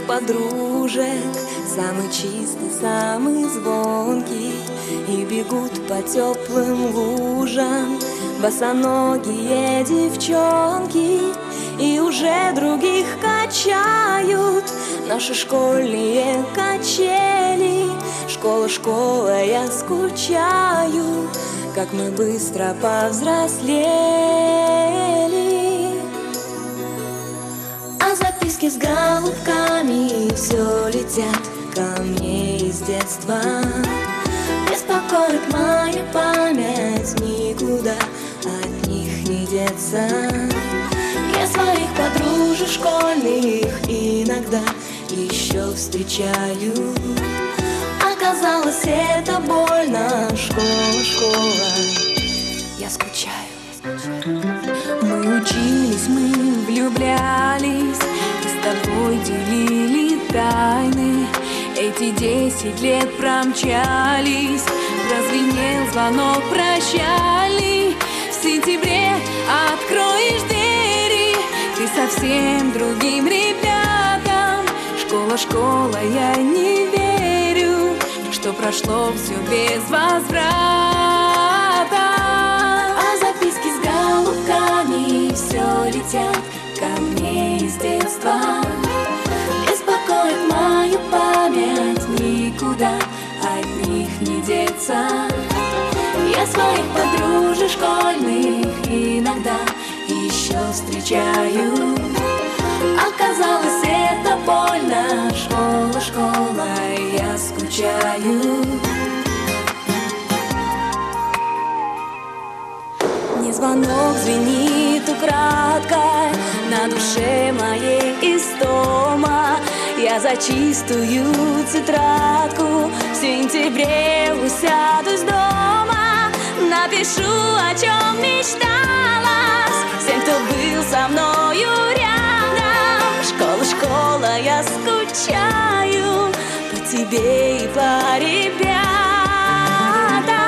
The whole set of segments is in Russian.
подружек, самый чистый, самый звонкий, и бегут по теплым лужам босоногие девчонки, и уже других качают наши школьные качели. Школа, школа, я скучаю, как мы быстро повзрослели. А записки с голубками все летят ко мне из детства. Беспокоит моя память, никуда от них не деться. Я своих подружек школьных иногда еще встречаю. Оказалось, это больно. Школа, школа, я скучаю. Мы учились, мы влюблялись, и с тобой делили тайны. Эти 10 лет промчались, прозвенел звонок прощальный. В сентябре откроешь двери ты совсем другим ребятам. Школа, школа, я не верю, что прошло все без возврата. А записки с голубками все летят ко мне из детства. Беспокоит мою память, никуда от них не деться. Я своих подружек школьных иногда еще встречаю. Оказалось, это больно. Школа, школа, я скучаю. Мне звонок звенит украдкой, на душе моей истома. Я за чистую тетрадку в сентябре усядусь дома. Напишу, о чем мечталась всем, кто был со мною рядом. Школа, школа, я скучаю по тебе и по ребятам.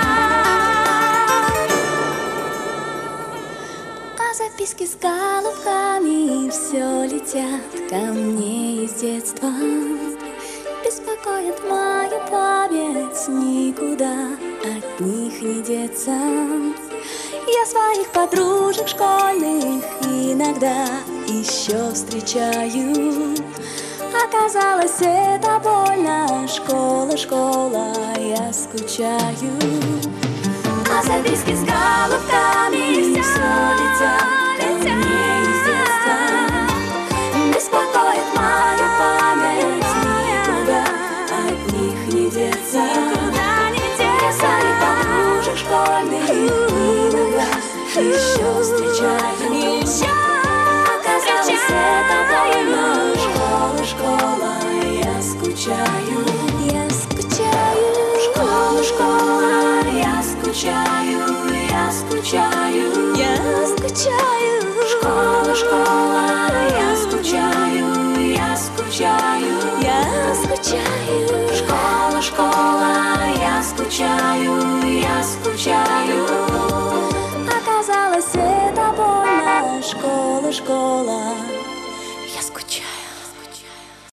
А записки с голубками все летят ко мне из детства. Беспокоит мою память, никуда от них не деться. Я своих подружек школьных иногда еще встречаю. Оказалось, это больно. Школа, школа, я скучаю. А записки с голубками все летят ко мне из детства. Беспокоит мою память, никуда от них не деться. Я своих подружек школьных иногда еще встречаю. Оказалось, это больно. Школа, школа, я скучаю. Я скучаю. Школа, школа, я скучаю. Я скучаю. Я скучаю. Школа, школа, я скучаю. Я скучаю. Я скучаю. Школа, школа, я скучаю. Я скучаю. Оказалось, это больно. Школа, школа.